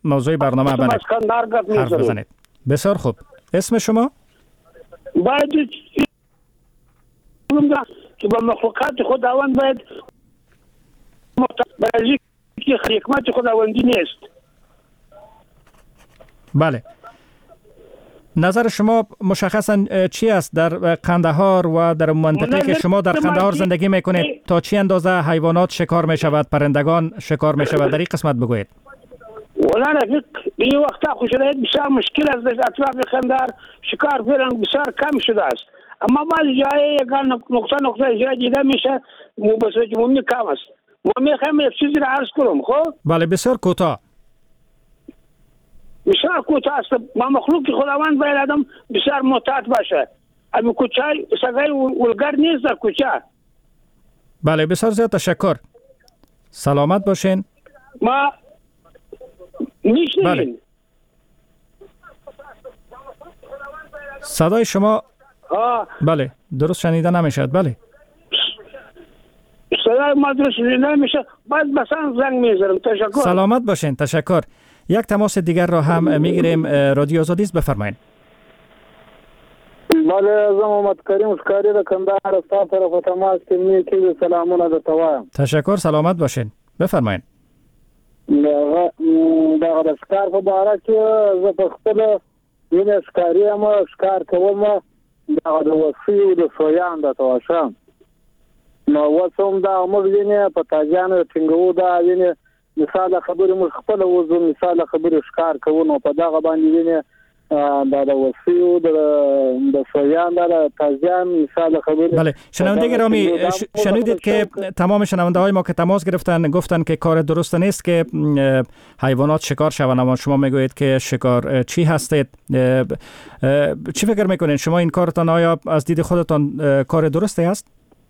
موضوع برنامه حرف بزنید. بسیار خوب. اسم شما؟ باید که با مخلوقات خداوند باید برای که حکمت خداوندی نیست. بله. نظر شما مشخصا چی است در قندهار و در منطقه که شما در قندهار زندگی میکنید؟ تا چی اندازه حیوانات شکار می شود، پرندگان شکار می شود؟ در این قسمت بگویید. ولی رفیق این وقتا خوشرایت بسیار مشکل است. در اطراف قندهار شکار فعلا بسیار کم شده است، اما بعض جای نقطه جای دیده میشه بسیار عمومی کم است. ما میخوایم یک چیزی را عرض کنم. خب بله بسیار کوتاه. بسیار کوتاه است. ما مخلوق خداوند باید آدم بسیار محتاط باشه. اما کوچه سگای ولگرد نیست در کوچه. بله بسیار زیاد تشکر. سلامت باشین. ما میشنوین. بله. صدای شما بله درست شنیده نمیشد. بله صدای ما درست شنیده نمیشه. بعد مثلا زنگ میزنم. تشکر. سلامت باشین. تشکر. یک تماس دیگر را هم میگیریم. رادیو آزادی است، بفرمایید. بله از محمد کریم شکاری د کندهار استاد طرف تماس کې میکې سلامونه درته وایم. تشکر. سلامت باشین. بفرمایید. دا د ښکار په باره کې زه په خپل وینې ښکاري یم، ښکار کوم دا د وسیو د سویان د تواشم نو وسوم دا موږ وینې په تاجانو ټینګو دا وینې مثال خبرې موږ خپل وزو مثال خبرې ښکار کوو نو په دغه باندې وینې دا د وسیو د سویان د تاجان مثال خبرې. بله شنونده گرامی شنیدید که تمام شنونده های ما که تماس گرفتن گفتن که کار درست نیست که حیوانات شکار شوند، اما شما میگویید که شکار چی هستید؟ چی فکر میکنید شما؟ این کارتان آیا از دید خودتان کار درستی است؟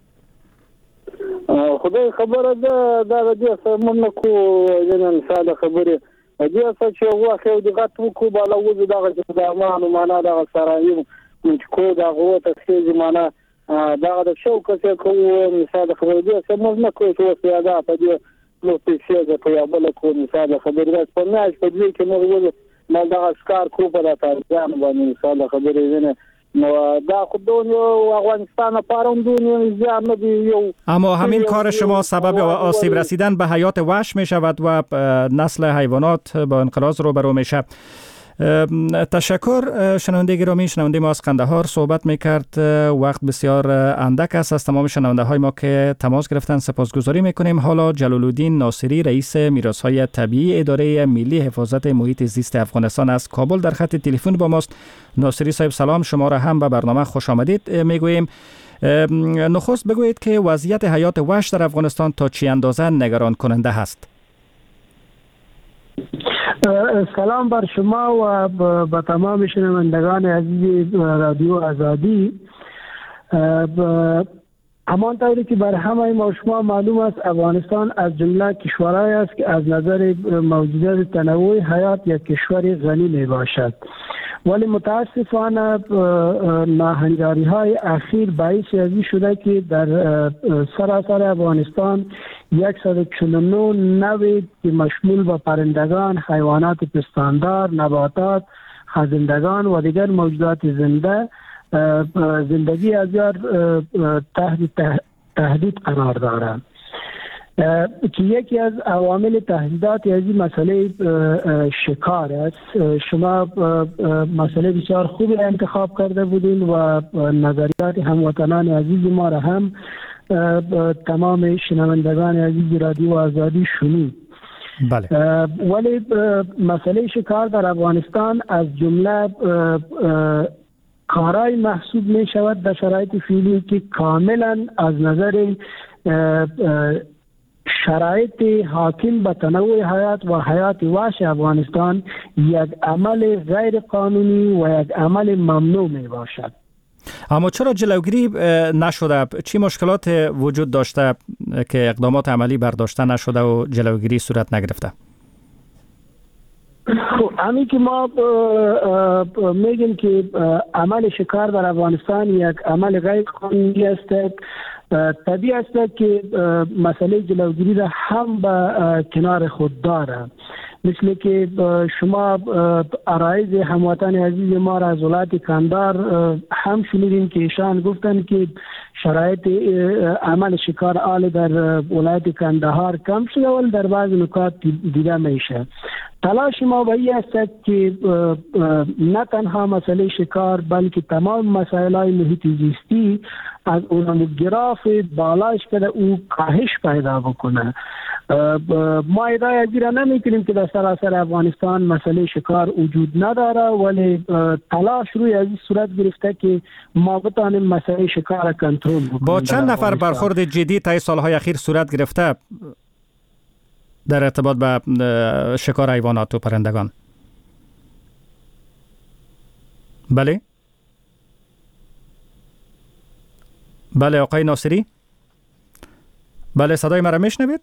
خدای خبره ده دا د دې سمون کو یعنی مثال خبره دې څه چې واخه د غټ کو بالا وځي دا غمان معنا دا سرایم کو دا غو ته چې معنا دا د شوک څه کو مثال خبره دې سمون کو چې سیاده په دې نو چې په یو بل کو مثال خبره په نه په دې کې نو ما دا ښکار کو په تاریخ باندې مثال خبره نه نو دا خودون افغانستان لپاره اون زیاد ندی. اما همین کار شما سبب آسیب رسیدن به حیات وحش می شود و نسل حیوانات با انقراض روبرو می شود. تشکر. شنونده گرامی، شنونده ما از قندهار صحبت میکرد. وقت بسیار اندک است. از تمام شنونده های ما که تماس گرفتن سپاسگزاری میکنیم. حالا جلال الدین ناصری رئیس میراث‌های طبیعی اداره ملی حفاظت محیط زیست افغانستان از کابل در خط تلفن با ماست. ناصری صاحب سلام، شما را هم به برنامه خوش آمدید میگوییم. نخست بگویید که وضعیت حیات وحش در افغانستان تا چه اندازه نگران کننده هست؟ سلام بر شما و با تمام شنوندگان عزیز رادیو آزادی. همانطوری که بر همه ما شما معلوم است افغانستان از جمله کشورهایی است که از نظر موجودیت تنوع حیات یک کشور غنی می باشد، ولی متاسفانه ناهنجاری های اخیر باعث ازی شده که در سراسر افغانستان 149 نوع که مشمول به پرندگان، حیوانات پستاندار، نباتات، خزندگان و دیگر موجودات زنده زندگی از تحت تهدید قرار دارند که یکی از عوامل تهدیدات از این مسئله شکار است. شما مسئله بسیار خوبی انتخاب کرده بودین و نظریات هموطنان عزیز ما را هم تمام شنوندگان عزیز رادیو آزادی شنید. بله. ولی مسئله شکار در افغانستان از جمله کارای محسوب می شود در شرایط فعلی که کاملا از نظر شرایط حاکم به تنوع حیات و حیات وحش افغانستان یک عمل غیر قانونی و یک عمل ممنوع می باشد. اما چرا جلوگیری نشده؟ چی مشکلات وجود داشته که اقدامات عملی برداشته نشده و جلوگیری صورت نگرفته؟ همین که ما میگیم که عمل شکار در افغانستان یک عمل غیر قانونی است، طبیعی است که مسئله جلوگیری را هم به کنار خود داره. مثل که شما عرایض هموطن عزیز ما را از ولایت کندهار هم شنیدیم که ایشان گفتن که شرایط عمل شکار آل در ولایت کندهار کم شده ولی در بعض نکات دیده میشه. تلاش ما به این است که نه تنها مسئله شکار بلکه تمام مسائل محیط زیستی از اون گراف بالاش که او کاهش پیدا بکنه. ما ادعای از این نمی کنیم که در سراسر افغانستان مسئله شکار وجود نداره ولی تلاش روی از این صورت گرفته که ما بتانیم مسئله شکار را کنترل بکنیم. با چند نفر برخورد جدی طی سالهای اخیر صورت گرفته در ارتباط به شکار حیوانات و پرندگان؟ بله آقای ناصری، بله صدای مرا میشنوید؟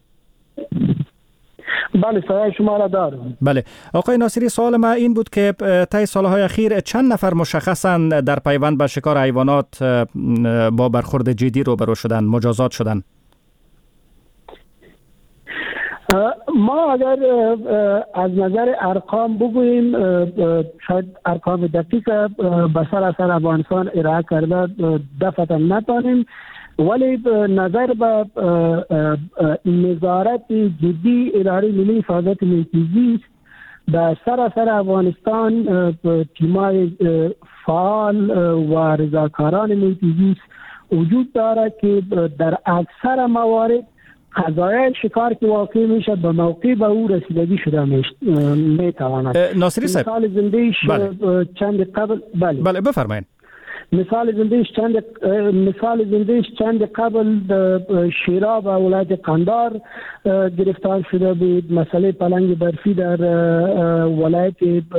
بله صدای شما را دارم. بله آقای ناصری، سوال ما این بود که طی سالهای اخیر چند نفر مشخصاً در پیوند به شکار حیوانات با برخورد جدی روبرو شدن، مجازات شدن؟ ما اگر از نظر ارقام بگوییم شاید ارقام دقیق به سراسر افغانستان ارائه کرده دفعتا نتانیم ولی نظر به نظارت جدی اداره ملی حفاظت محیط زیست در سراسر افغانستان تیمای فعال و رضاکاران محیط زیست وجود دارد که در اکثر موارد قضایای شکار که واقع میشه به موقع به او رسیدگی شده میتواند. ناصری صاحب، مثال زندهش چند قبل بله بفرمایید. مثال زندهش چند قبل شیرا و ولایت قندار گرفتار شده بود. مسئله پلنگ برفی در ولایت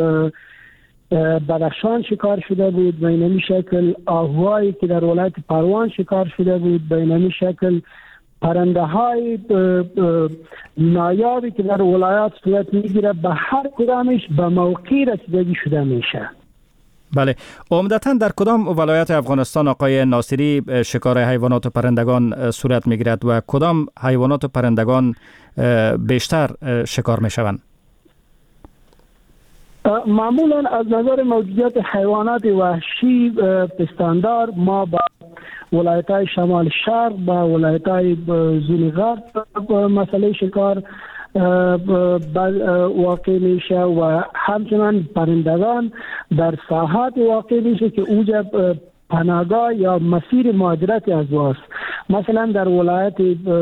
بدخشان شکار شده بود. به اینمی شکل آهوایی که در ولایت پروان شکار شده بود. به اینمی شکل پرنده های نایابی که در ولایات صورت میگیره به هر کدامش به موقع رسیدگی شده میشه. بله، عمدتاً در کدام ولایت افغانستان آقای ناصری شکار حیوانات و پرندگان صورت میگیرد و کدام حیوانات و پرندگان بیشتر شکار میشوند؟ معمولا از نظر موجودیت حیوانات وحشی پستاندار ما با ولایت‌های شمال شرق با ولایت‌های زون غرب مسئله شکار واقع میشه و همچنان پرندگان در ساحات واقع میشه که اوجا پناهگاه یا مسیر مهاجرت از واست. مثلا در ولایت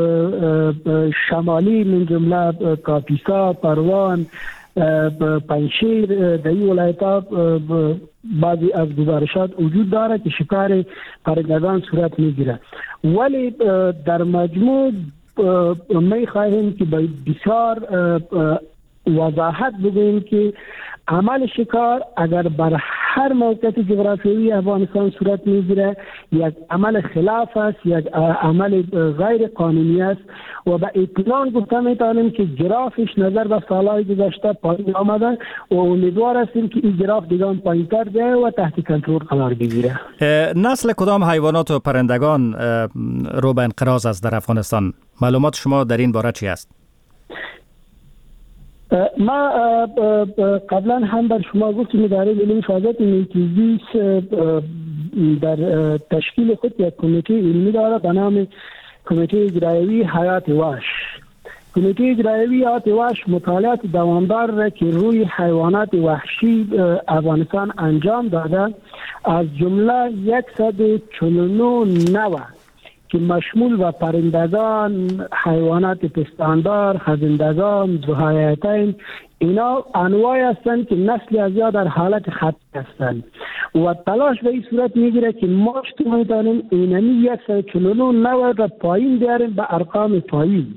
شمالی من جمله کاپیسا، پروان، پنشیر، در این ولایت ها بعضی از گزارشات وجود داره که شکار پرندگان صورت میگیره ولی در مجموع می خواهیم که بسیار وضاحت بگوییم که عمل شکار اگر بر هر موقعیت جغرافیایی افغانستان صورت میگیره یک عمل خلاف است، یک عمل غیر قانونی است و به اطمینان گفته میتونیم که گرافش نظر به سالهای گذشته پایین آمده و امیدوار هستیم که این گراف دیگه پایینتر بیاید و تحت کنترل قرار بگیره. نسل کدام حیوانات و پرندگان رو به انقراض است در افغانستان؟ معلومات شما در این باره چی است؟ ما قبلا هم بر شما گفتیم اداره ملی حفاظت محیط زیست در تشکیل خود یک کمیته علمی دارد به نام کمیته اجرایی حیات وحش. کمیته اجرایی حیات وحش مطالعات دوامدار را که روی حیوانات وحشی افغانستان انجام داده از جمله 149 نوع که مشمول و پرندگان، حیوانات پستاندار، خزندگان، ذوحیاتین، اینا انواعی هستند که نسل از یا در حالت خطر هستند و تلاش به این صورت میگیره که ما میتونیم اینمی 149 نوع را پایین بیاریم به ارقام پایین.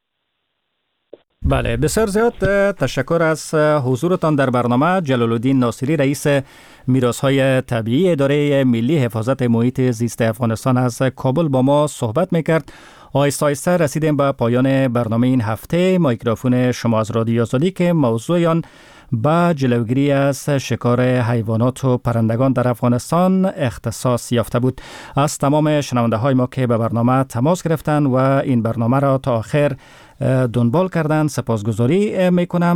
بله، بسیار زیاد تشکر از حضورتان در برنامه. جلال الدین ناصری، رئیس میراث‌های طبیعی اداره ملی حفاظت محیط زیست افغانستان از کابل با ما صحبت میکرد. آهسته آهسته رسیدیم به پایان برنامه این هفته. میکروفون شما از رادیو آزادی که موضوع آن به جلوگیری از شکار حیوانات و پرندگان در افغانستان اختصاص یافته بود. از تمام شنونده های ما که به برنامه تماس گرفتن و این برنامه را تا آخر دنبال کردن سپاسگزاری میکنم.